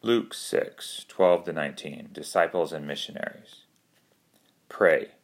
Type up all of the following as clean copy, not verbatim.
Luke 6:12-19, Disciples and Missionaries. Pray.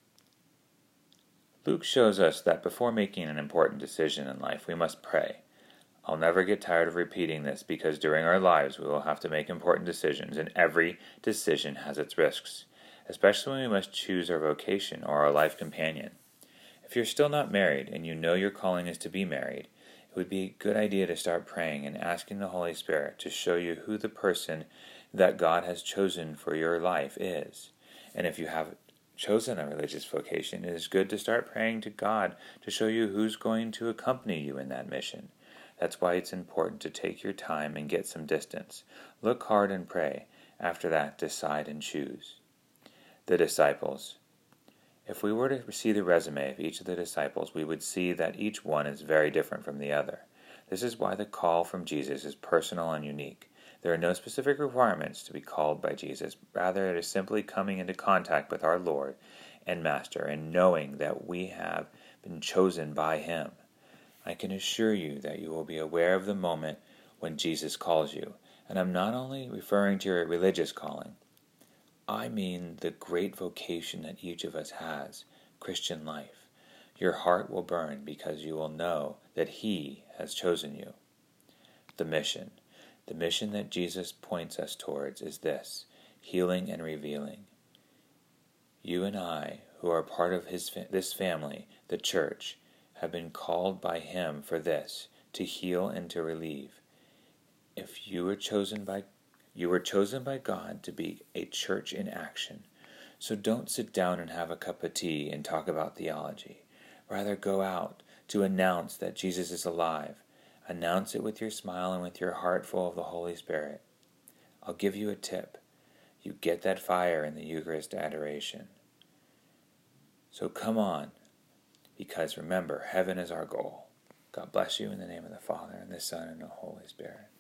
Luke shows us that before making an important decision in life, we must pray. I'll never get tired of repeating this because during our lives we will have to make important decisions, and every decision has its risks, especially when we must choose our vocation or our life companion. If you're still not married and you know your calling is to be married, it would be a good idea to start praying and asking the Holy Spirit to show you who the person that God has chosen for your life is. And if you have chosen a religious vocation, it is good to start praying to God to show you who's going to accompany you in that mission. That's why it's important to take your time and get some distance. Look hard and pray. After that, decide and choose. The disciples. If we were to see the resume of each of the disciples, we would see that each one is very different from the other. This is why the call from Jesus is personal and unique. There are no specific requirements to be called by Jesus. Rather, it is simply coming into contact with our Lord and Master and knowing that we have been chosen by Him. I can assure you that you will be aware of the moment when Jesus calls you. And I'm not only referring to your religious calling. I mean the great vocation that each of us has, Christian life. Your heart will burn because you will know that He has chosen you. The mission. The mission that Jesus points us towards is this: healing and revealing. You and I, who are part of this family, the church, have been called by Him for this, to heal and to relieve. If you were chosen by God to be a church in action. So don't sit down and have a cup of tea and talk about theology. Rather, go out to announce that Jesus is alive. Announce it with your smile and with your heart full of the Holy Spirit. I'll give you a tip. You get that fire in the Eucharist adoration. So come on, because remember, heaven is our goal. God bless you in the name of the Father, and the Son, and the Holy Spirit.